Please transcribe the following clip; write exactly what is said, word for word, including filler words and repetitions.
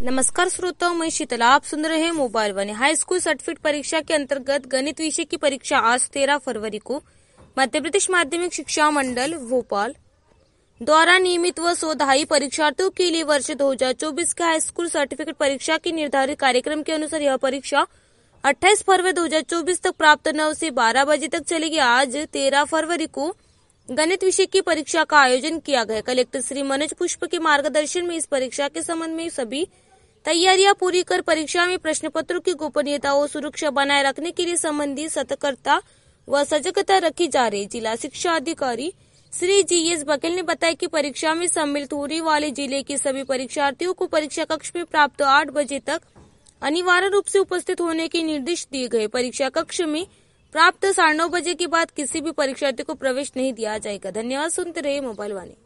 नमस्कार श्रोताओं, मैं शीतला। आप सुन रहे हैं mobile one. High school certificate परीक्षा के अंतर्गत गणित विषय की परीक्षा आज तेरह फरवरी को मध्य प्रदेश माध्यमिक शिक्षा मंडल भोपाल द्वारा नियमित व शोधाई परीक्षार्थियों के लिए वर्ष दो हजार चौबीस के हाई स्कूल सर्टिफिकेट परीक्षा की निर्धारित कार्यक्रम के अनुसार यह परीक्षा अट्ठाईस फरवरी दो हजार चौबीस तक प्राप्त नौ से बारह बजे तक चलेगी। आज तेरह फरवरी को गणित विषय की परीक्षा का आयोजन किया गया। कलेक्टर श्री मनोज पुष्प के मार्गदर्शन में इस परीक्षा के संबंध में सभी तैयारियां पूरी कर परीक्षा में प्रश्न पत्रों की गोपनीयता और सुरक्षा बनाए रखने के लिए संबंधित सतर्कता व सजगता रखी जा रही। जिला शिक्षा अधिकारी श्री जी एस बघेल ने बताया कि परीक्षा में सम्मिलित होने वाले जिले के सभी परीक्षार्थियों को परीक्षा कक्ष में प्राप्त आठ बजे तक अनिवार्य रूप से उपस्थित होने के निर्देश दिए गए। परीक्षा कक्ष में प्राप्त साढ़े नौ बजे के बाद किसी भी परीक्षार्थी को प्रवेश नहीं दिया जाएगा। धन्यवाद। सुनते रहे मोबाइल वाणी।